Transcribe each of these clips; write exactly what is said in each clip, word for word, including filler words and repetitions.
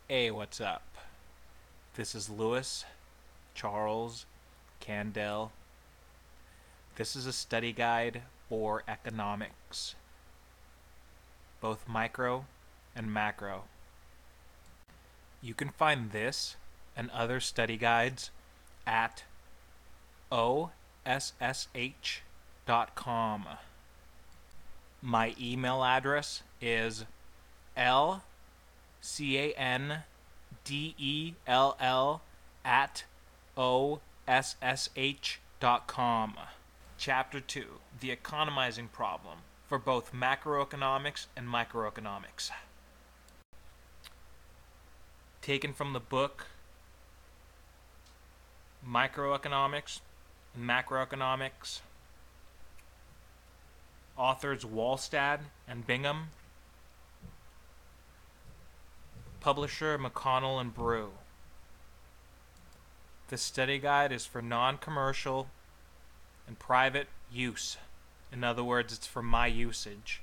Hey, what's up? This is Lewis Charles Candell. This is a study guide for economics, both micro and macro. You can find this and other study guides at O S S H dot com. My email address is L C A N D E L L at O S S H dot com. Chapter two, The Economizing Problem, for both macroeconomics and microeconomics. Taken from the book Microeconomics and Macroeconomics, authors Wallstad and Bingham, publisher McConnell and Brew. This study guide is for non-commercial and private use. In other words, it's for my usage.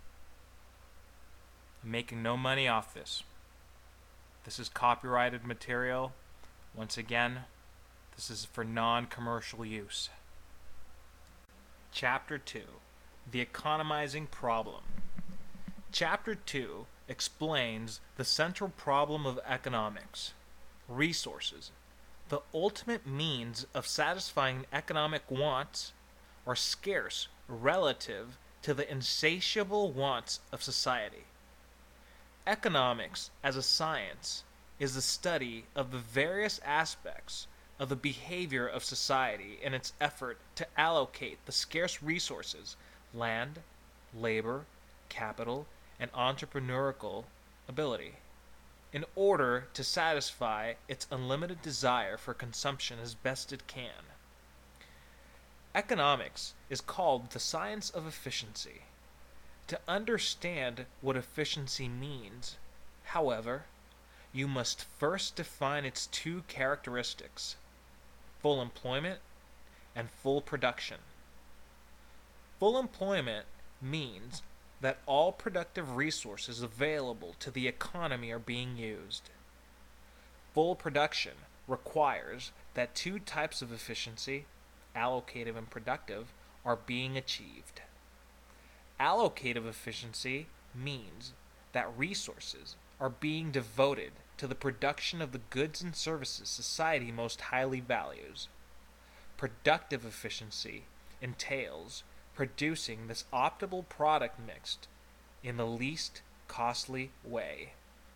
I'm making no money off this. This is copyrighted material. Once again, this is for non-commercial use. Chapter two, The Economizing Problem. Chapter two explains the central problem of economics: resources. The ultimate means of satisfying economic wants are scarce relative to the insatiable wants of society. Economics, as a science, is the study of the various aspects of the behavior of society in its effort to allocate the scarce resources, land, labor, capital, and entrepreneurial ability, in order to satisfy its unlimited desire for consumption as best it can. Economics is called the science of efficiency. To understand what efficiency means, however, you must first define its two characteristics: full employment and full production. Full employment means that all productive resources available to the economy are being used. Full production requires that two types of efficiency, allocative and productive, are being achieved. Allocative efficiency means that resources are being devoted to the production of the goods and services society most highly values. Productive efficiency entails producing this optimal product mix in the least costly way.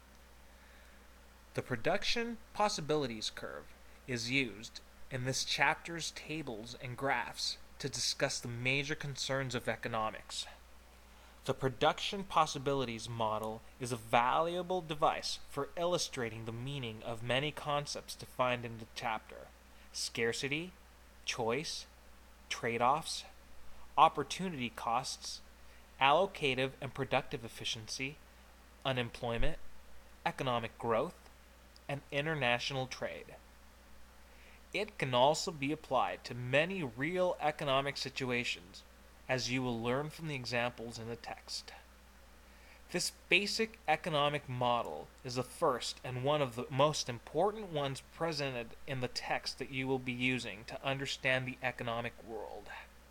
The production possibilities curve is used in this chapter's tables and graphs to discuss the major concerns of economics. The production possibilities model is a valuable device for illustrating the meaning of many concepts defined in the chapter: scarcity, choice, trade-offs, opportunity costs, allocative and productive efficiency, unemployment, economic growth, and international trade. It can also be applied to many real economic situations, as you will learn from the examples in the text. This basic economic model is the first and one of the most important ones presented in the text that you will be using to understand the economic world.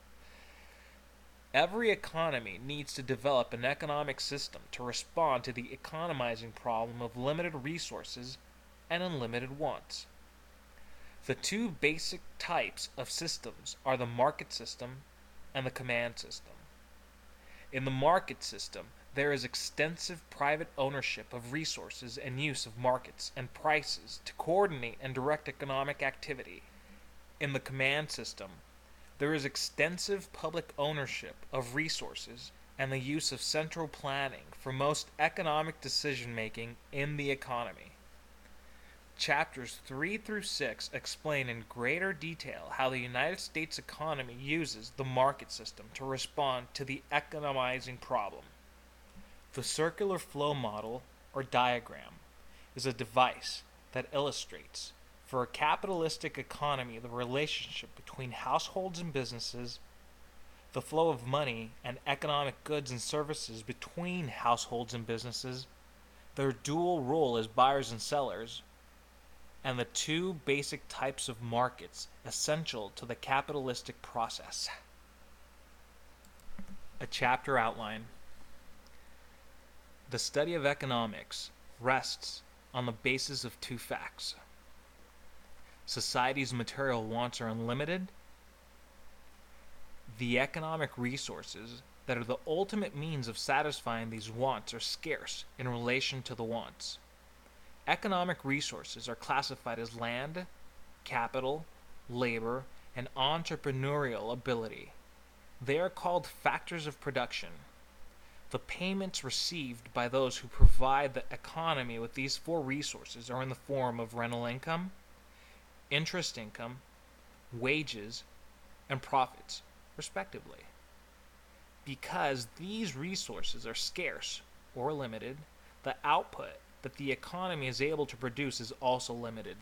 Every economy needs to develop an economic system to respond to the economizing problem of limited resources and unlimited wants. The two basic types of systems are the market system and the command system. In the market system, there is extensive private ownership of resources and use of markets and prices to coordinate and direct economic activity. In the command system, there is extensive public ownership of resources and the use of central planning for most economic decision-making in the economy. Chapters three through six explain in greater detail how the United States economy uses the market system to respond to the economizing problem. The circular flow model, or diagram, is a device that illustrates, for a capitalistic economy, the relationship between households and businesses, the flow of money and economic goods and services between households and businesses, their dual role as buyers and sellers, and the two basic types of markets essential to the capitalistic process. A chapter outline. The study of economics rests on the basis of two facts. Society's material wants are unlimited. The economic resources that are the ultimate means of satisfying these wants are scarce in relation to the wants. Economic resources are classified as land, capital, labor, and entrepreneurial ability. They are called factors of production. The payments received by those who provide the economy with these four resources are in the form of rental income, interest income, wages, and profits, respectively. Because these resources are scarce or limited, the output that the economy is able to produce is also limited.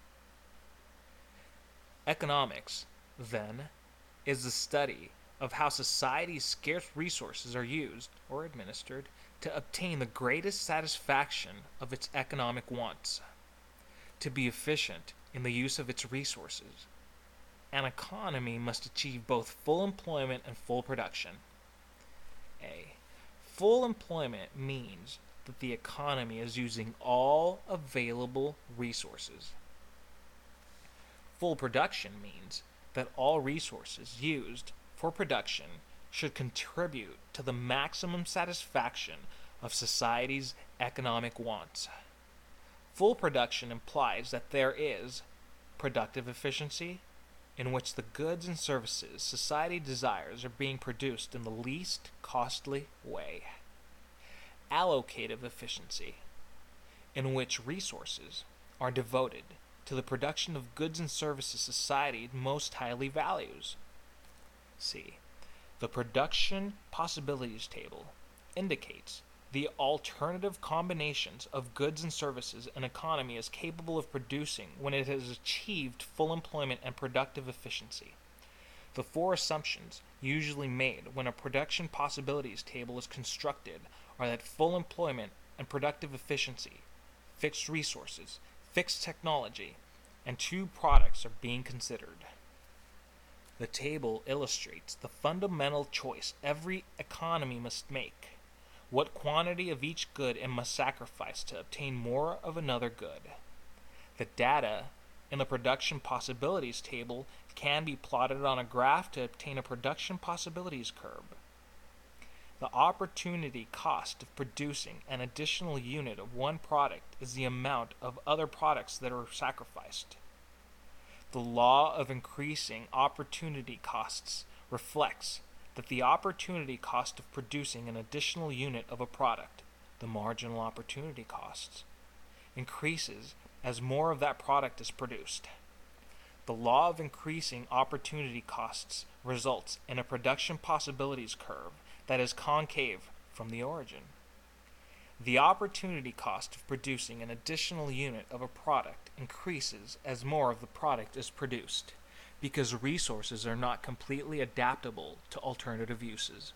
Economics, then, is the study of how society's scarce resources are used or administered to obtain the greatest satisfaction of its economic wants. To be efficient in the use of its resources, an economy must achieve both full employment and full production. A. Full employment means that the economy is using all available resources. Full production means that all resources used for production should contribute to the maximum satisfaction of society's economic wants. Full production implies that there is productive efficiency, in which the goods and services society desires are being produced in the least costly way. Allocative efficiency, in which resources are devoted to the production of goods and services society most highly values. C. The production possibilities table indicates the alternative combinations of goods and services an economy is capable of producing when it has achieved full employment and productive efficiency. The four assumptions usually made when a production possibilities table is constructed are that full employment and productive efficiency, fixed resources, fixed technology, and two products are being considered. The table illustrates the fundamental choice every economy must make: what quantity of each good it must sacrifice to obtain more of another good. The data in the production possibilities table can be plotted on a graph to obtain a production possibilities curve. The opportunity cost of producing an additional unit of one product is the amount of other products that are sacrificed. The law of increasing opportunity costs reflects that the opportunity cost of producing an additional unit of a product, the marginal opportunity costs, increases as more of that product is produced. The law of increasing opportunity costs results in a production possibilities curve that is concave from the origin. The opportunity cost of producing an additional unit of a product increases as more of the product is produced, because resources are not completely adaptable to alternative uses.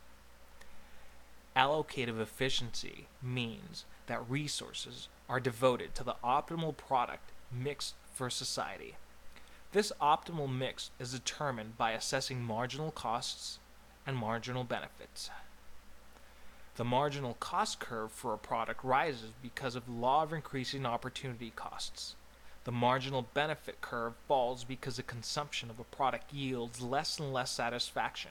Allocative efficiency means that resources are devoted to the optimal product mix for society. This optimal mix is determined by assessing marginal costs and marginal benefits. The marginal cost curve for a product rises because of the law of increasing opportunity costs. The marginal benefit curve falls because the consumption of a product yields less and less satisfaction.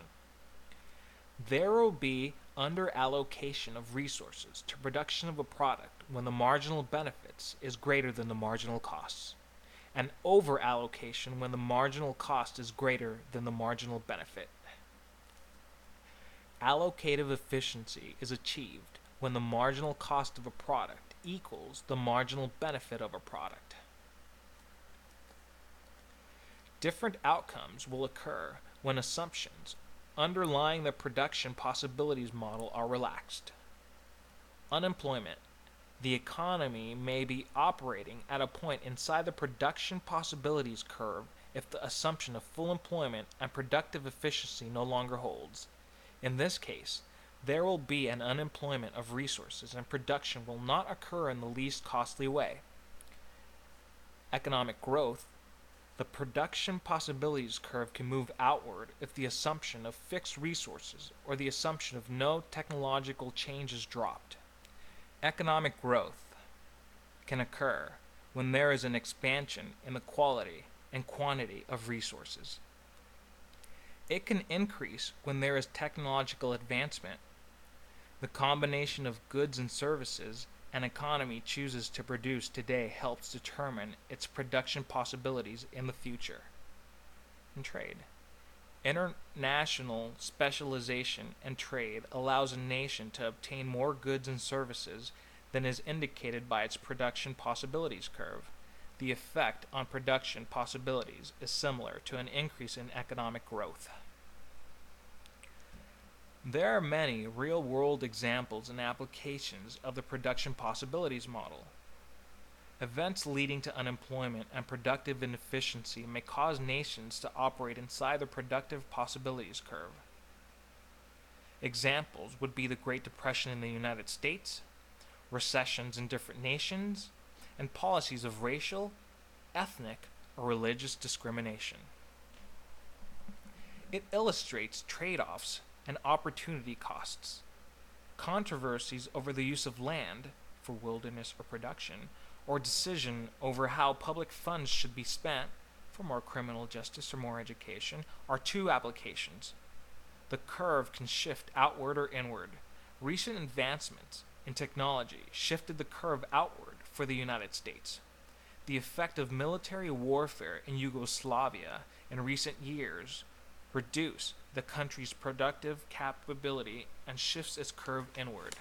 There will be under-allocation of resources to production of a product when the marginal benefits is greater than the marginal costs, and over-allocation when the marginal cost is greater than the marginal benefit. Allocative efficiency is achieved when the marginal cost of a product equals the marginal benefit of a product. Different outcomes will occur when assumptions underlying the production possibilities model are relaxed. Unemployment. The economy may be operating at a point inside the production possibilities curve if the assumption of full employment and productive efficiency no longer holds. In this case, there will be an unemployment of resources and production will not occur in the least costly way. Economic growth. The production possibilities curve can move outward if the assumption of fixed resources or the assumption of no technological change is dropped. Economic growth can occur when there is an expansion in the quality and quantity of resources. It can increase when there is technological advancement. The combination of goods and services an economy chooses to produce today helps determine its production possibilities in the future. And trade. International specialization and trade allows a nation to obtain more goods and services than is indicated by its production possibilities curve. The effect on production possibilities is similar to an increase in economic growth. There are many real-world examples and applications of the production possibilities model. Events leading to unemployment and productive inefficiency may cause nations to operate inside the productive possibilities curve. Examples would be the Great Depression in the United States, recessions in different nations, and policies of racial, ethnic, or religious discrimination. It illustrates trade-offs and opportunity costs. Controversies over the use of land for wilderness or production, or decision over how public funds should be spent for more criminal justice or more education, are two applications. The curve can shift outward or inward. Recent advancements in technology shifted the curve outward for the United States. The effect of military warfare in Yugoslavia in recent years reduce the country's productive capability and shifts its curve inward.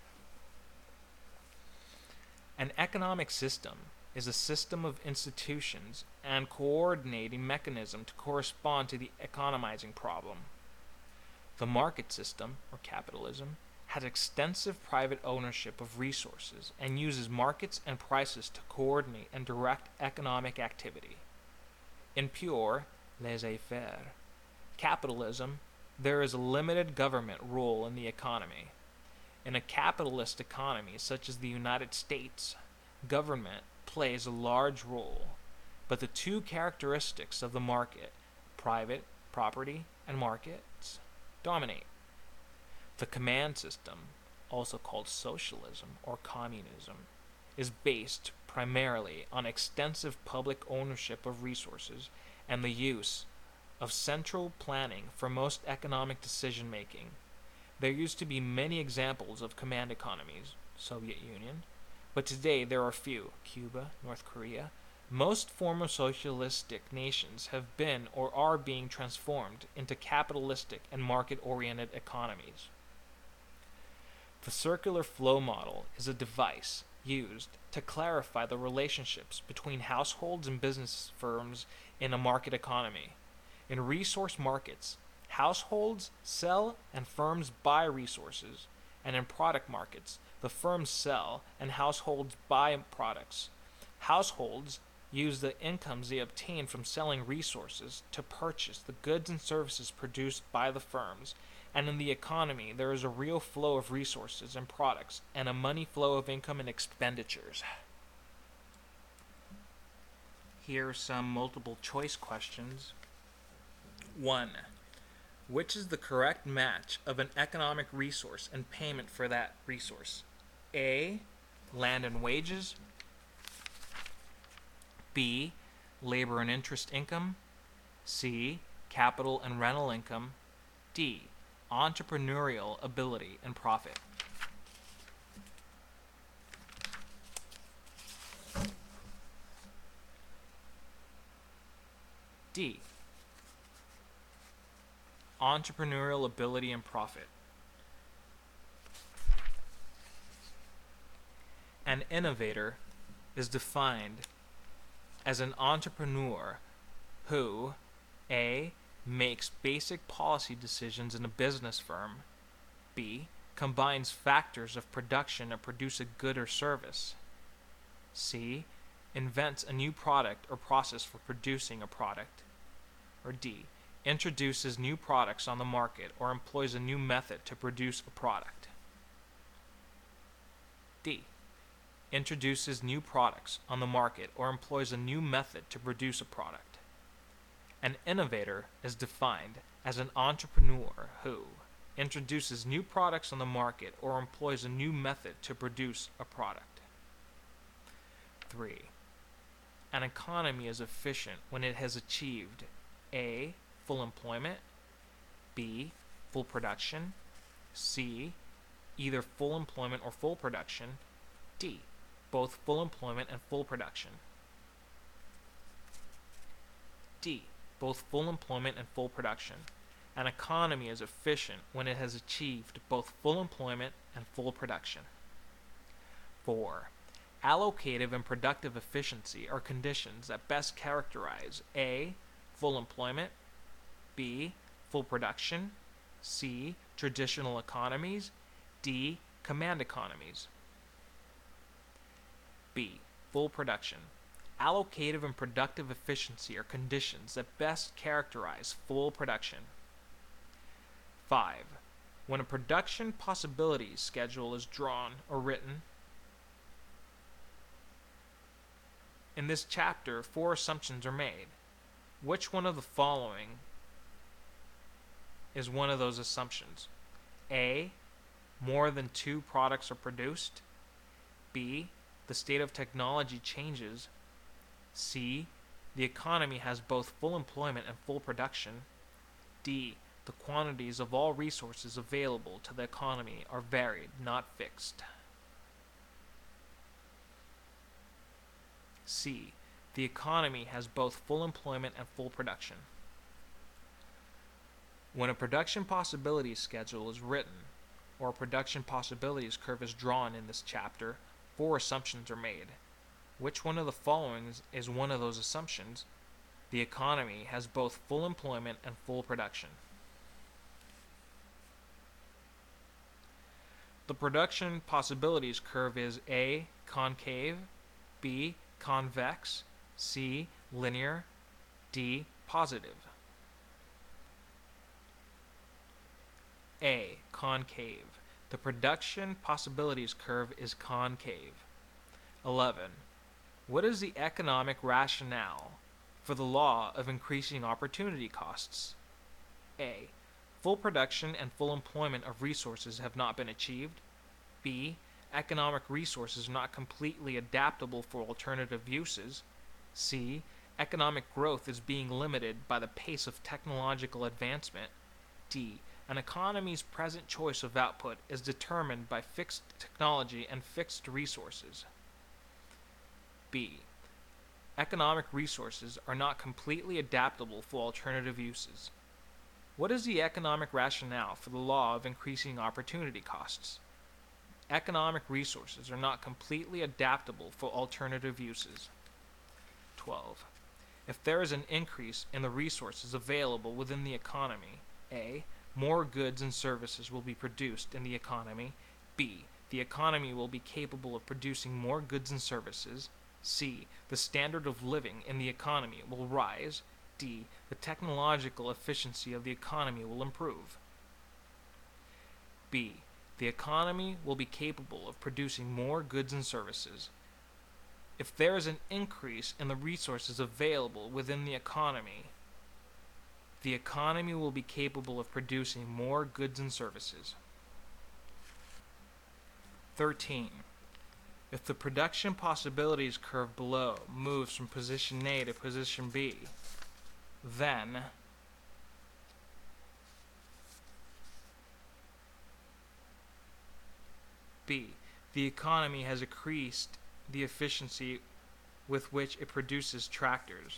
An economic system is a system of institutions and coordinating mechanism to correspond to the economizing problem. The market system, or capitalism, has extensive private ownership of resources and uses markets and prices to coordinate and direct economic activity. In pure laissez-faire capitalism, there is a limited government rule in the economy. In a capitalist economy such as the United States, government plays a large role, but the two characteristics of the market, private property and markets, dominate. The command system, also called socialism or communism, is based primarily on extensive public ownership of resources and the use of central planning for most economic decision-making. There used to be many examples of command economies, Soviet Union, but today there are few, Cuba, North Korea. Most former socialistic nations have been or are being transformed into capitalistic and market-oriented economies. The circular flow model is a device used to clarify the relationships between households and business firms in a market economy. In resource markets, households sell and firms buy resources, and in product markets, the firms sell and households buy products. Households use the incomes they obtain from selling resources to purchase the goods and services produced by the firms, and in the economy there is a real flow of resources and products and a money flow of income and expenditures. Here are some multiple choice questions. one. Which is the correct match of an economic resource and payment for that resource? A. Land and wages. B. Labor and interest income. C. Capital and rental income. D. Entrepreneurial ability and profit. D. Entrepreneurial ability and profit. An innovator is defined as an entrepreneur who A. makes basic policy decisions in a business firm, B. combines factors of production to produce a good or service, C. invents a new product or process for producing a product, or D. Introduces new products on the market or employs a new method to produce a product. D. Introduces new products on the market or employs a new method to produce a product. An innovator is defined as an entrepreneur who introduces new products on the market or employs a new method to produce a product. three. An economy is efficient when it has achieved A. Full employment, B. Full production, C. Either full employment or full production, D. Both full employment and full production. D. Both full employment and full production. An economy is efficient when it has achieved both full employment and full production. four. Allocative and productive efficiency are conditions that best characterize A. Full employment, B. Full production, C. Traditional economies, D. Command economies. B. Full production. Allocative and productive efficiency are conditions that best characterize full production. five. When a production possibilities schedule is drawn or written, in this chapter, four assumptions are made. Which one of the following is one of those assumptions? A. More than two products are produced. B. The state of technology changes. C. The economy has both full employment and full production. D. The quantities of all resources available to the economy are varied, not fixed. C. The economy has both full employment and full production. When a production possibilities schedule is written, or a production possibilities curve is drawn in this chapter, four assumptions are made. Which one of the following is, is one of those assumptions? The economy has both full employment and full production. The production possibilities curve is A. Concave, B. Convex, C. Linear, D. Positive. A. Concave. The production possibilities curve is concave. eleven. What is the economic rationale for the law of increasing opportunity costs? A. Full production and full employment of resources have not been achieved. B. Economic resources are not completely adaptable for alternative uses. C. Economic growth is being limited by the pace of technological advancement. D. An economy's present choice of output is determined by fixed technology and fixed resources. B. Economic resources are not completely adaptable for alternative uses. What is the economic rationale for the law of increasing opportunity costs? Economic resources are not completely adaptable for alternative uses. twelve. If there is an increase in the resources available within the economy, A. More goods and services will be produced in the economy. B. The economy will be capable of producing more goods and services. C. The standard of living in the economy will rise. D. The technological efficiency of the economy will improve. B. The economy will be capable of producing more goods and services. If there is an increase in the resources available within the economy, the economy will be capable of producing more goods and services. thirteen. If the production possibilities curve below moves from position A to position B, then B. The economy has increased the efficiency with which it produces tractors.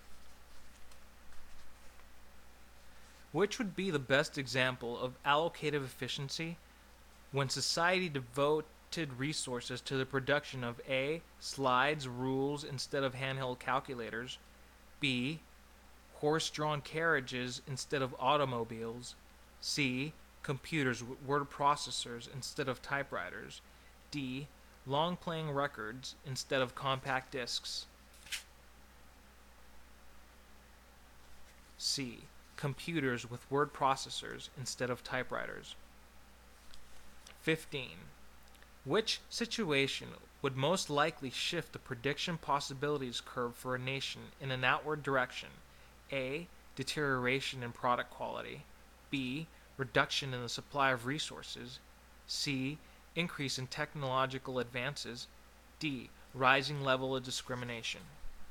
Which would be the best example of allocative efficiency? When society devoted resources to the production of A. Slides, rules instead of handheld calculators, B. Horse-drawn carriages instead of automobiles, C. Computers with word processors instead of typewriters, D. Long-playing records instead of compact discs, C. computers with word processors instead of typewriters. fifteen. Which situation would most likely shift the prediction possibilities curve for a nation in an outward direction? A. Deterioration in product quality. B. Reduction in the supply of resources. C. Increase in technological advances. D. Rising level of discrimination.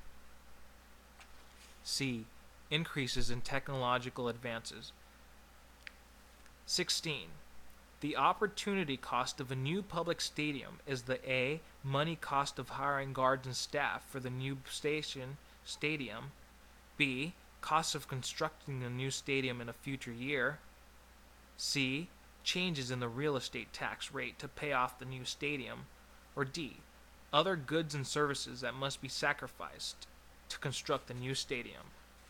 C. Increases in technological advances. sixteen. The opportunity cost of a new public stadium is the A. Money cost of hiring guards and staff for the new station stadium. B. Cost of constructing a new stadium in a future year. C. Changes in the real estate tax rate to pay off the new stadium. Or D. Other goods and services that must be sacrificed to construct the new stadium.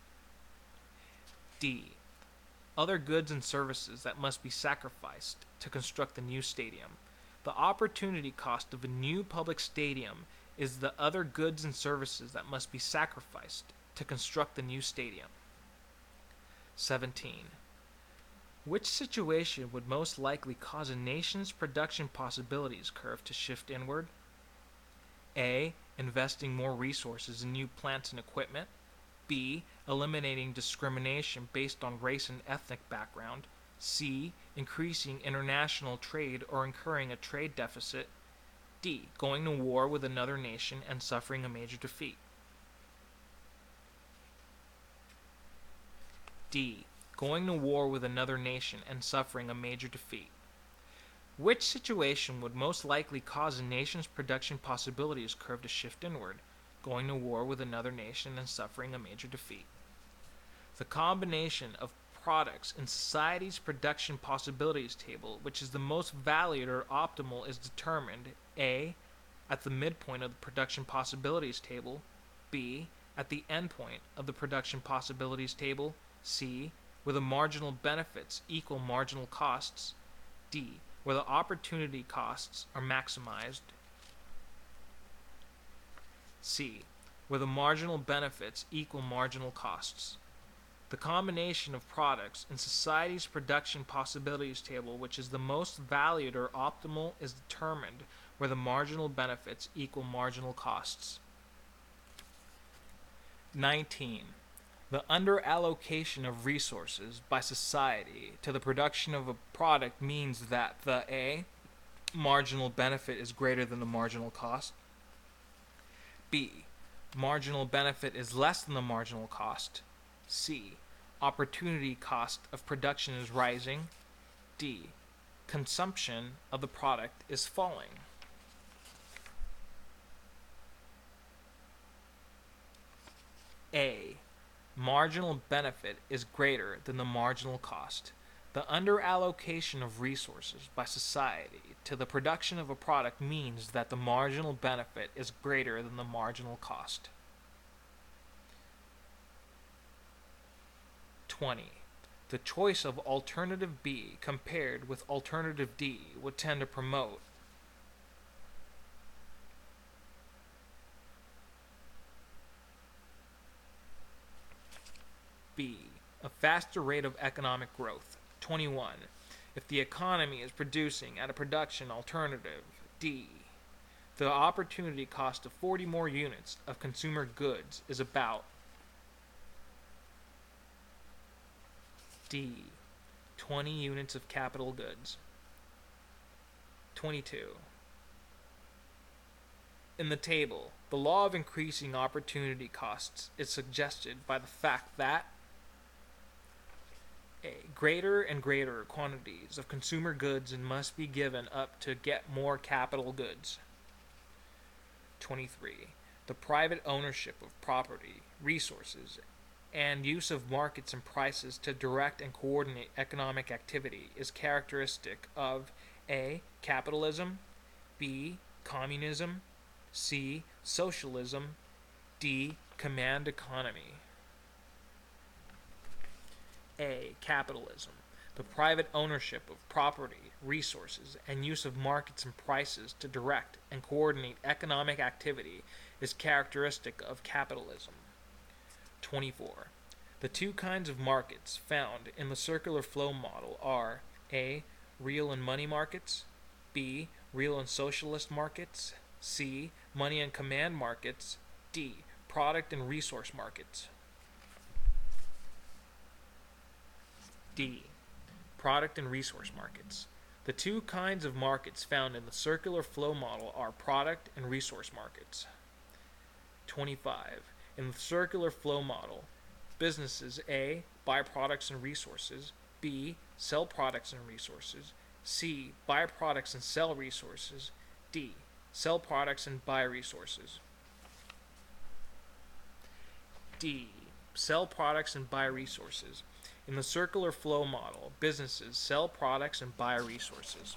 D. Other goods and services that must be sacrificed to construct the new stadium. The opportunity cost of a new public stadium is the other goods and services that must be sacrificed to construct the new stadium. seventeen. Which situation would most likely cause a nation's production possibilities curve to shift inward? A. Investing more resources in new plants and equipment. B. Eliminating discrimination based on race and ethnic background. C. Increasing international trade or incurring a trade deficit. D. Going to war with another nation and suffering a major defeat. D. Going to war with another nation and suffering a major defeat. Which situation would most likely cause a nation's production possibilities curve to shift inward? Going to war with another nation and suffering a major defeat. The combination of products in society's production possibilities table, which is the most valued or optimal, is determined A. At the midpoint of the production possibilities table. B. At the endpoint of the production possibilities table. C. Where the marginal benefits equal marginal costs. D. Where the opportunity costs are maximized. C. Where the marginal benefits equal marginal costs. The combination of products in society's production possibilities table, which is the most valued or optimal, is determined where the marginal benefits equal marginal costs. nineteen. The underallocation of resources by society to the production of a product means that the A. Marginal benefit is greater than the marginal cost. B. Marginal benefit is less than the marginal cost. C. Opportunity cost of production is rising. D. Consumption of the product is falling. A. Marginal benefit is greater than the marginal cost. The underallocation of resources by society to the production of a product means that the marginal benefit is greater than the marginal cost. twenty. The choice of alternative B compared with alternative D would tend to promote B. A faster rate of economic growth. twenty-one. If the economy is producing at a production alternative D, the opportunity cost of forty more units of consumer goods is about D. twenty units of capital goods. twenty-two. In the table, the law of increasing opportunity costs is suggested by the fact that A. Greater and greater quantities of consumer goods must be given up to get more capital goods. twenty-three. The private ownership of property, resources, and use of markets and prices to direct and coordinate economic activity is characteristic of A. Capitalism. B. Communism. C. Socialism. D. Command economy. A. Capitalism. The private ownership of property, resources, and use of markets and prices to direct and coordinate economic activity is characteristic of capitalism. twenty-four. The two kinds of markets found in the circular flow model are A. Real and money markets, B. Real and socialist markets, C. Money and command markets, D. Product and resource markets. D. Product and resource markets. The two kinds of markets found in the circular flow model are product and resource markets. twenty-five. In the circular flow model, businesses A. buy products and resources, B. sell products and resources, C. buy products and sell resources, D. sell products and buy resources. D. Sell products and buy resources. In the circular flow model, businesses sell products and buy resources.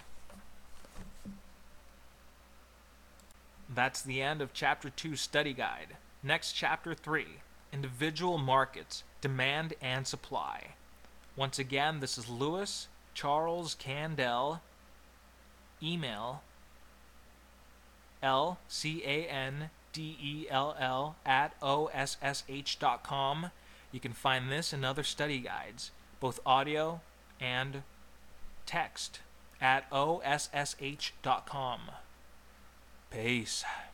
That's the end of Chapter two Study Guide. Next, Chapter three, Individual Markets, Demand and Supply. Once again, this is Lewis Charles Candell. Email L C A N D E L L at O S S H dot com. You can find this and other study guides, both audio and text, at O S S H dot com. Peace.